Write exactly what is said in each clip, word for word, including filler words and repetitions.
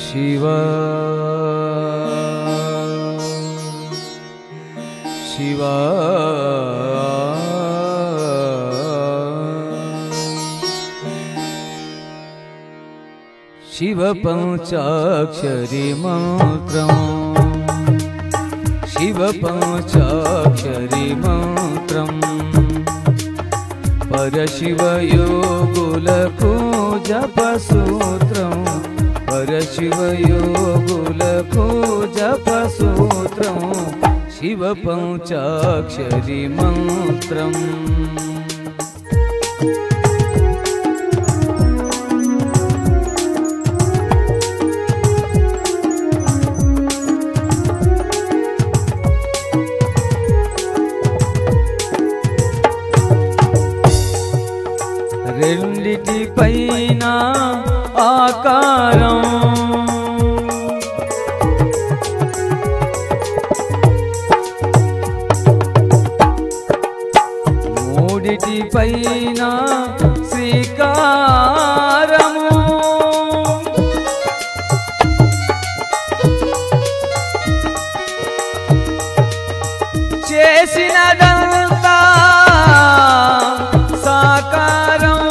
शिव शिव शिव पंचाक्षरी मंत्रम् शिव पंचाक्षरी मंत्रम् परशिव योगुलकु जपसूत्रम् परशिव योगुलकु जपसूत्रम् शिव पंचाक्षरी मंत्रम् రెండిటి పైన ఆకారం మూడిటి పైన శ్రీకారము చేసినదంతా సాకారం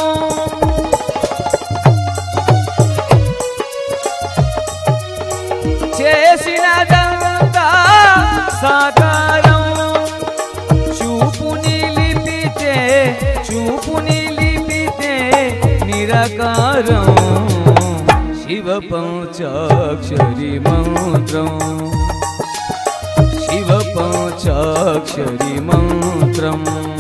చేసినదంతా సాకారం చూపు నిలిపితే చూపు నిలిపితే నిరాకారం శివ పంచాక్షరి మంత్రం शिव पंचाक्षरी मंत्रम्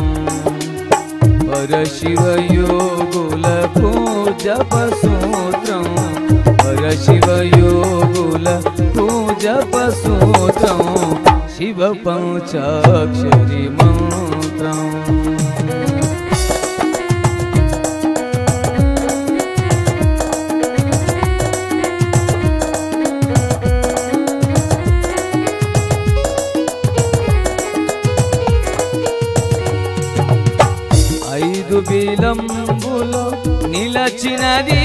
परशिव योगुलकु जपसूत्रम् परशिव योगुलकु जपसूत्रम् शिव पंचाक्षरी मंत्रम् ఐదు బిలంబులో నిలచినది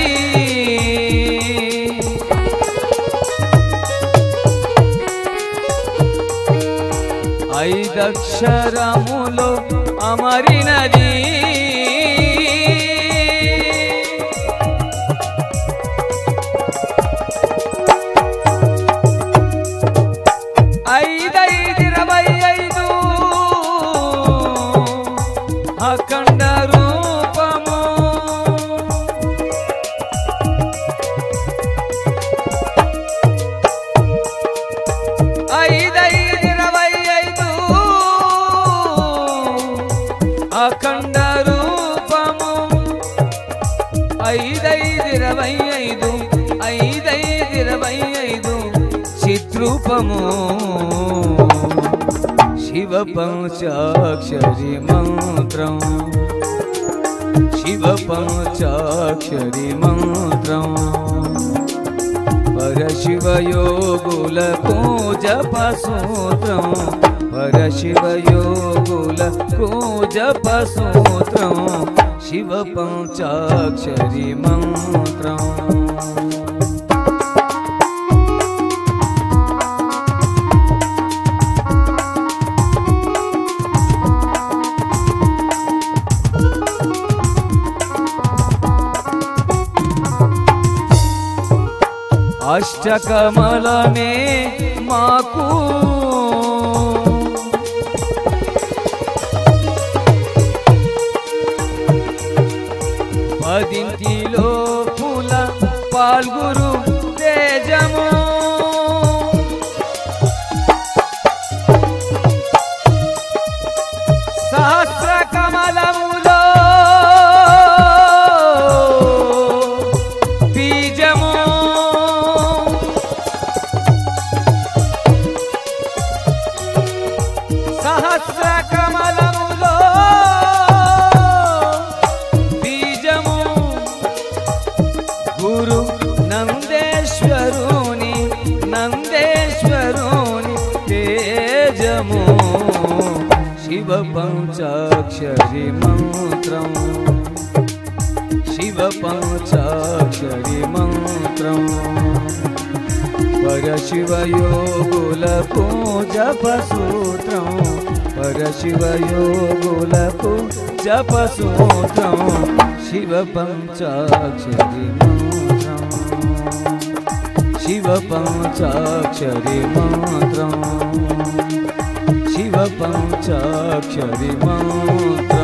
ఐదక్షరములో అమరినది ఐదైదిరవై ఐదు అఖండ రూపము ఐదైదిరవై ఐదు అఖండ రూపము ఐదైదిరవై ఐదు ఐదైదిరవై ఐదు చిద్రూపము शिव पंचाक्षरी मंत्रम् शिव पंचाक्षरी मंत्रम् परशिव योगुलकु जपसूत्रम् परशिव योगुलकु जपसूत्रम् शिव पंचाक्षरी मंत्रम् అష్టకమలమే మాకు పదింటిలో పుల పాల్గురు తేజము సహస్ర కమలములో బీజము సహస్ర కమలములో బీజము గురు నందేశ్వరుని నందేశ్వరుని తేజము शिव पंचाक्षरी मंत्रम् शिव पंचाक्षरी मंत्रम् పరశివయోగులకు జపసూత్రం పరశివయోగులకు జపసూత్రం శివ పంచాక్షరి మంత్రం శివ పంచాక్షరి మంత్రం శివ పంచాక్షరి మంత్రం